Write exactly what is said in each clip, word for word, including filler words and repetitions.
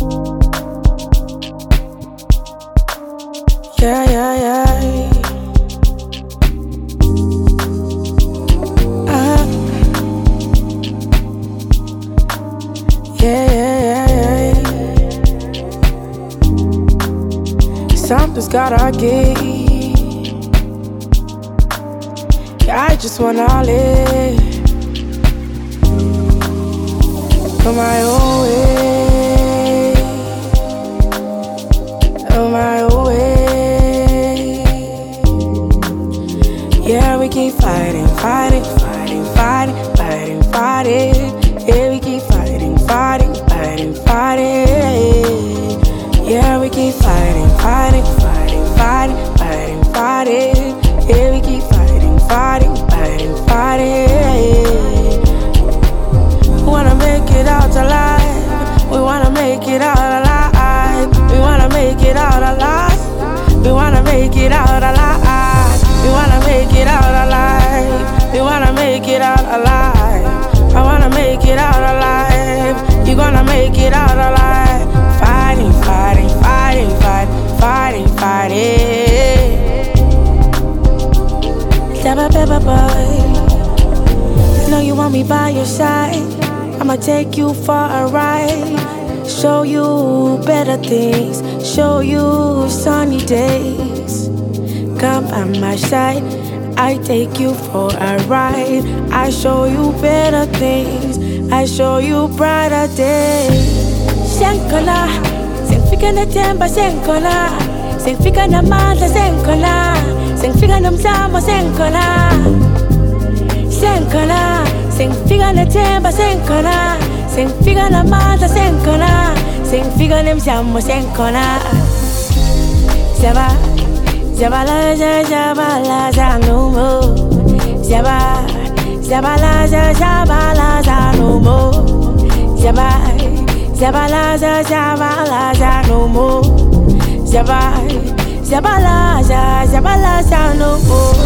Yeah, yeah, yeah. Uh, yeah, yeah, yeah, yeah. Something's gotta give. Yeah, I just wanna live on my own way, on my own way. Yeah, we keep fighting, fighting, fighting, fighting, fighting, fighting. Yeah, we keep fighting, fighting, fighting, fighting. Yeah, we keep fighting, fighting, fighting, fighting, fighting, fighting. Yeah, we keep fighting, fighting, fighting, fighting. We wanna make it out alive. We wanna make it out alive. We wanna make it out alive. We wanna make it out alive. We wanna make it out alive. We wanna make it out alive. I wanna make it out alive. You gonna make it out alive. Fighting, fighting, fighting, fighting, fighting, fighting. Dabba dabba boy, I know you want me by your side. I'ma take you for a ride. Show you better things. Show you sunny days. Come by my side, I take you for a ride. I show you better things. I show you brighter days. Senkola, sengfika na temba senkola, sengfika na mata senkola, sengfika na mzamo senkola, senkola, sengfika na temba senkola, sengfika na mata senkola, sengfika na mzamo senkola. Zaba, zabala za zabala za no more. Zaba, zabala za zabala za no more. Zaba, zabala za zabala za no more. Zaba, zabala za zabala za no more.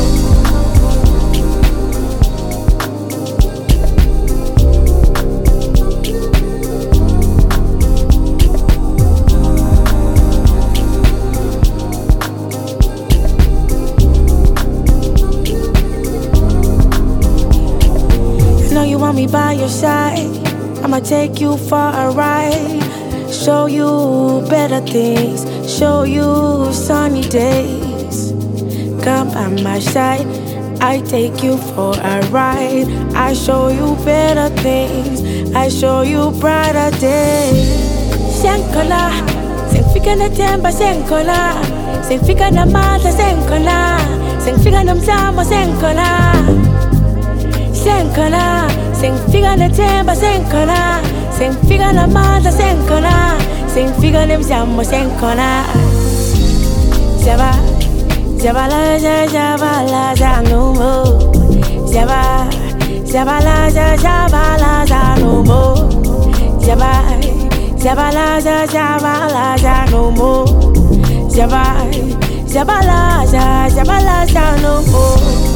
You want me by your side, I'ma take you for a ride. Show you better things, show you sunny days. Come by my side, I take you for a ride. I show you better things, I show you brighter days. Senkola, sengfika na temba senkola, sengfika na mata senkola, sengfika na mzamo senkola. Senkola, sengfika na temba senkola, sengfika na mata senkola, sengfika na mzamo senkola. Zaba, zabala za zabala za no more. Zaba, zabala za zabala za no more. Zaba, zabala za zabala za no more. Zaba, zabala za zabala za no more.